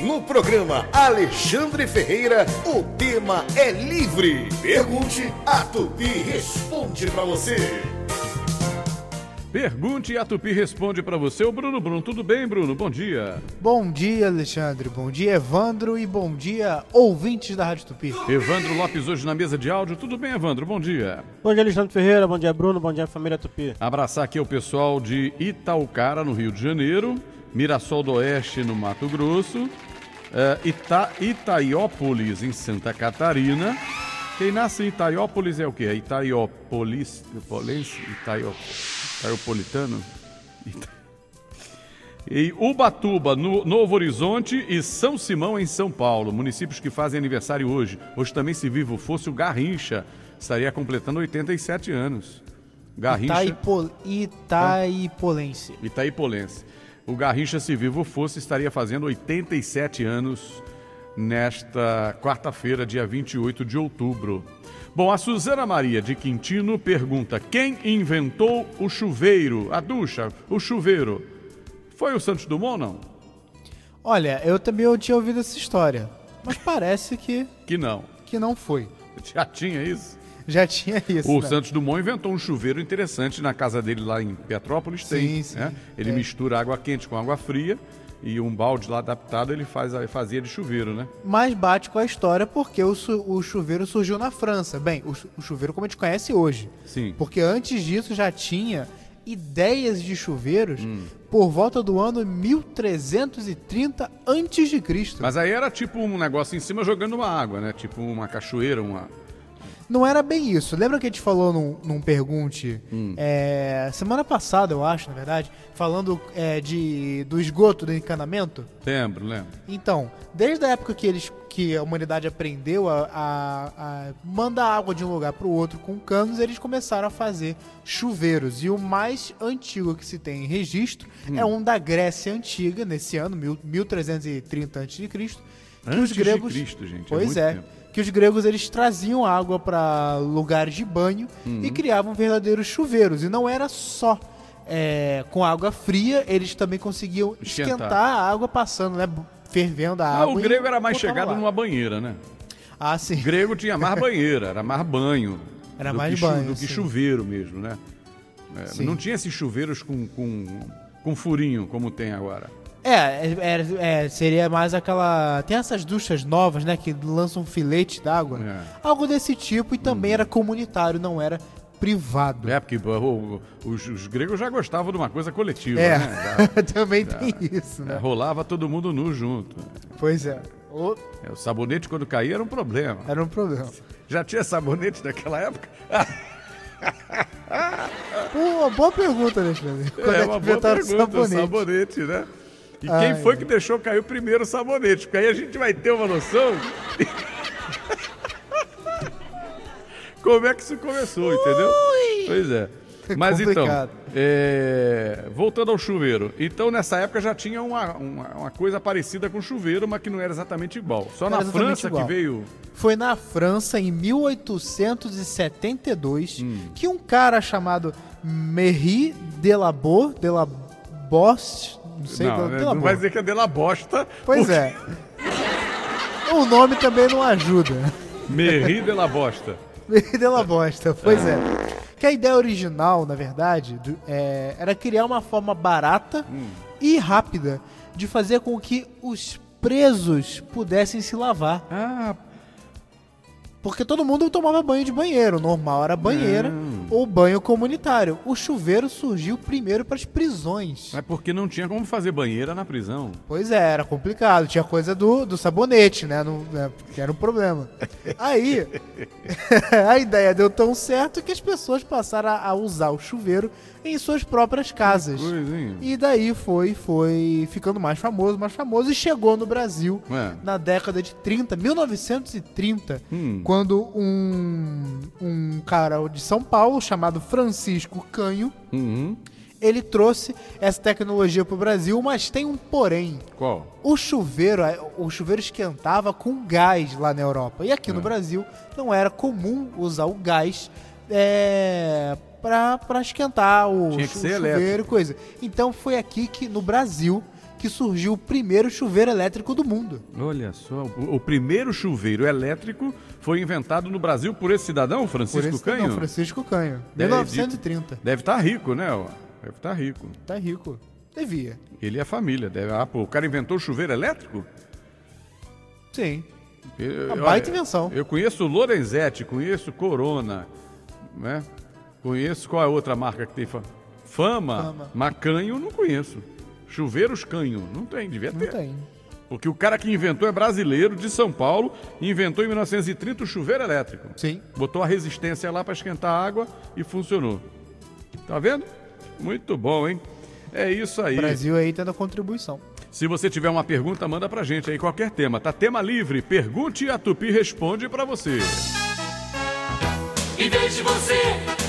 No programa Alexandre Ferreira, o tema é livre. Pergunte, a Tupi responde pra você. Pergunte e a Tupi responde pra você. O Bruno. Bruno, tudo bem, Bruno? Bom dia. Bom dia, Alexandre. Bom dia, Evandro. E bom dia, ouvintes da Rádio Tupi. Evandro Lopes hoje na mesa de áudio. Tudo bem, Evandro? Bom dia. Bom dia, Alexandre Ferreira. Bom dia, Bruno. Bom dia, família Tupi. Abraçar aqui o pessoal de Itaucara, no Rio de Janeiro. Mirassol do Oeste, no Mato Grosso. Itaiópolis, em Santa Catarina. Quem nasce em Itaiópolis é o quê? Itaiopolitano? E Ubatuba, no Novo Horizonte, e São Simão, em São Paulo, municípios que fazem aniversário hoje. Hoje também, se vivo fosse, o Garrincha estaria completando 87 anos. Garrincha... Itaipolense. O Garrincha, se vivo fosse, estaria fazendo 87 anos nesta quarta-feira, dia 28 de outubro. Bom, a Suzana Maria de Quintino pergunta: quem inventou o chuveiro, a ducha, o chuveiro? Foi o Santos Dumont ou não? Olha, eu também tinha ouvido essa história, mas parece que não foi. Já tinha isso? Já tinha isso. O Santos Dumont inventou um chuveiro interessante na casa dele lá em Petrópolis. Sim. Né? Ele mistura água quente com água fria e um balde lá adaptado ele fazia de chuveiro, né? Mas bate com a história porque o chuveiro surgiu na França. Bem, o chuveiro como a gente conhece hoje. Sim. Porque antes disso já tinha ideias de chuveiros por volta do ano 1330 a.C. Mas aí era tipo um negócio em cima jogando uma água, né? Tipo uma cachoeira, Não era bem isso. Lembra que a gente falou num Pergunte semana passada, eu acho, na verdade, falando do esgoto, do encanamento? Lembro. Então, desde a época que a humanidade aprendeu a mandar água de um lugar para o outro com canos, eles começaram a fazer chuveiros. E o mais antigo que se tem em registro é um da Grécia Antiga, nesse ano, 1330 a.C. Antes de Cristo, gente. Pois é. Tempo. Que os gregos eles traziam água para lugares de banho e criavam verdadeiros chuveiros. E não era só com água fria, eles também conseguiam esquentar a água passando, né? Fervendo a água. O grego era mais chegado numa banheira, né? Ah, sim. O grego tinha mais banheira, era mais banho. Era mais banho. Do que chuveiro mesmo, né? Não tinha esses chuveiros com furinho como tem agora. Seria mais aquela... Tem essas duchas novas, né? Que lançam um filete d'água. Algo desse tipo, e também era comunitário, não era privado. Porque os gregos já gostavam de uma coisa coletiva, né? Também tem isso, né? Rolava todo mundo nu junto. Pois é. O sabonete, quando caía, era um problema. Era um problema. Já tinha sabonete naquela época? Uma boa pergunta, Alexandre. Uma boa pergunta, o sabonete, né? E quem foi que deixou cair o primeiro sabonete? Porque aí a gente vai ter uma noção como é que isso começou, entendeu? Pois é. Mas complicado. Então, voltando ao chuveiro. Então, nessa época já tinha uma coisa parecida com chuveiro, mas que não era exatamente igual. Só na França que veio... Foi na França, em 1872, que um cara chamado Merri Delabost, não sei, não vai dizer que é Delabosta. Pois é. O nome também não ajuda. Merri Delabosta. Merri Delabosta, pois é. Que a ideia original, na verdade, era criar uma forma barata e rápida de fazer com que os presos pudessem se lavar. Porque todo mundo tomava banho de banheiro. O normal era banheira ou banho comunitário. O chuveiro surgiu primeiro para as prisões. É porque não tinha como fazer banheira na prisão. Pois é, era complicado. Tinha coisa do sabonete, né? Que era um problema. Aí, a ideia deu tão certo que as pessoas passaram a usar o chuveiro em suas próprias casas. E daí foi ficando mais famoso, e chegou no Brasil na década de 1930, quando um cara de São Paulo chamado Francisco Canho, ele trouxe essa tecnologia para o Brasil, mas tem um porém. Qual? O chuveiro esquentava com gás lá na Europa. E aqui no Brasil não era comum usar o gás para esquentar o chuveiro e coisa. Então foi aqui no Brasil que surgiu o primeiro chuveiro elétrico do mundo. Olha só, o primeiro chuveiro elétrico foi inventado no Brasil por esse cidadão, Francisco Canho? Não, Francisco Canho. Deve- 1930. Deve estar rico, né? Deve estar rico. Tá rico. Devia. Ele e a família. O cara inventou o chuveiro elétrico? Sim. Eu- Uma baita invenção. Eu conheço Lorenzetti, conheço Corona, né? Conheço qual é a outra marca que tem Fama. Mas Canho não conheço. Chuveiros Canho, não tem, devia ter. Não tem. Porque o cara que inventou é brasileiro, de São Paulo, e inventou em 1930 o chuveiro elétrico. Sim. Botou a resistência lá para esquentar a água e funcionou. Tá vendo? Muito bom, hein? É isso aí. O Brasil aí tendo a contribuição. Se você tiver uma pergunta, manda pra gente aí, qualquer tema. Tá tema livre, pergunte e a Tupi responde pra você. Em vez de você